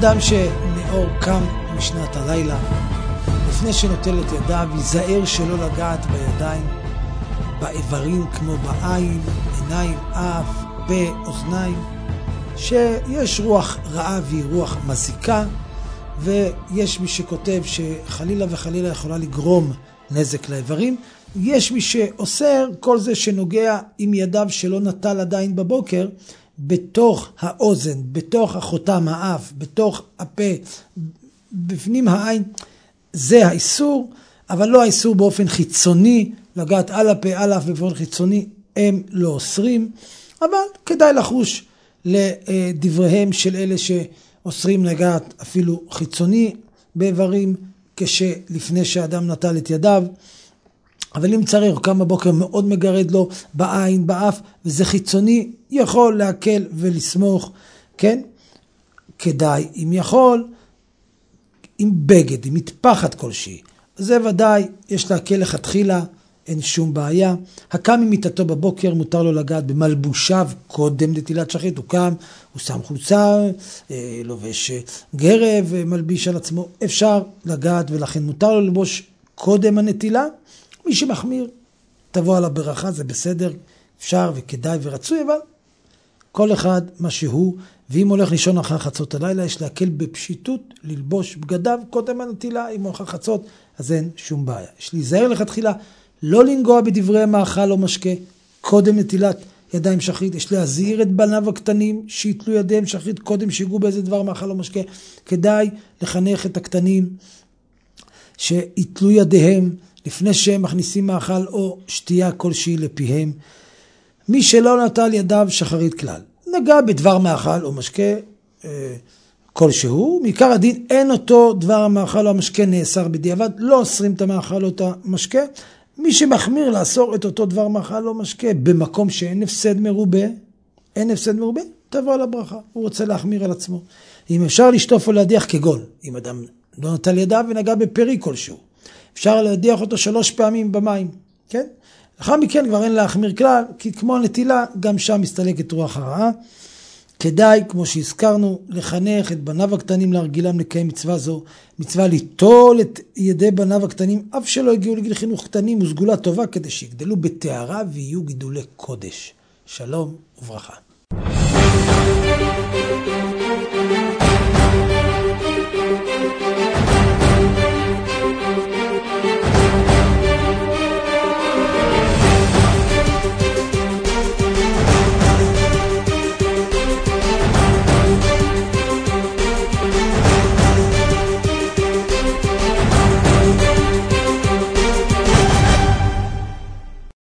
אדם שנאור קם משנת הלילה, לפני שנוטל את ידיו, ייזהר שלא לגעת בידיים, באיברים כמו בעין, עיניים, אף, פה, אוזניים, שיש רוח רעה והיא רוח מזיקה, ויש מי שכותב שחלילה וחלילה יכולה לגרום נזק לאיברים. יש מי שאוסר כל זה שנוגע עם ידיו שלא נטל עדיין בבוקר, בתוך האוזן, בתוך החותם האף, בתוך הפה, בפנים העין, זה האיסור, אבל לא האיסור באופן חיצוני, לגעת על הפה, על האף באופן חיצוני, הם לא אוסרים, אבל כדאי לחוש לדבריהם של אלה שאוסרים לגעת אפילו חיצוני באיברים, כשלפני שאדם נטל את ידיו. אבל אם צריך, קם בבוקר מאוד מגרד לו בעין, באף, וזה חיצוני, יכול להקל ולסמוך, כן? כדאי, אם יכול, עם בגד, עם מטפחת כלשהי. זה ודאי, יש להקל לכתחילה, אין שום בעיה. הקם ממיטתו בבוקר, מותר לו לגעת במלבושיו, קודם נטילת שחרית, הוא קם, הוא שם חולצה, לובש גרב, מלביש על עצמו, אפשר לגעת, ולכן מותר לו ללבוש קודם הנטילה. מי שמחמיר, תבוא על הברכה, זה בסדר, אפשר וכדאי ורצוי, אבל כל אחד מה שהוא, ואם הולך לישון אחר חצות הלילה, יש להקל בפשיטות, ללבוש בגדיו קודם הנטילה, אם הוא אחר חצות, אז אין שום בעיה. יש להיזהר לכתחילה, לא לנגוע בדברי מאכל או משקה, קודם נטילת ידיים שחרית, יש להזהיר את בניו הקטנים, שיתלו ידיהם שחרית, קודם שיגעו באיזה דבר מאכל או משקה, כדאי לחנך את הקטנים, שיתלו ידיהם, לפני שהם מכניסים מאכל או שתייה כלשהי לפיהם. מי שלא נטל ידיו שחרית כלל, נגע בדבר מאכל או משקה כלשהו, מעיקר הדין אין אותו דבר המאכל או המשקה נאסר בדיעבד, לא אוסרים את המאכל או את המשקה. מי שמחמיר לאסור את אותו דבר מאכל או משקה במקום שאין הפסד מרובה, תבוא על הברכה, הוא רוצה להחמיר על עצמו. אם אפשר לשטוף או להדיח כגון, אם אדם לא נטל ידיו ונגע בפרי כלשהו, אפשר להדיח אותו 3 פעמים במים, כן? לאחר מכן כבר אין להחמיר כלל, כי כמו הנטילה, גם שם מסתלקת רוח הרעה. כדאי, כמו שהזכרנו, לחנך את בניו הקטנים להרגילם לקיים מצווה זו, מצווה ליטול את ידי בניו הקטנים, אף שלא הגיעו לגיל חינוך קטנים, וסגולה טובה, כדי שיגדלו בתארה ויהיו גידולי קודש. שלום וברכה.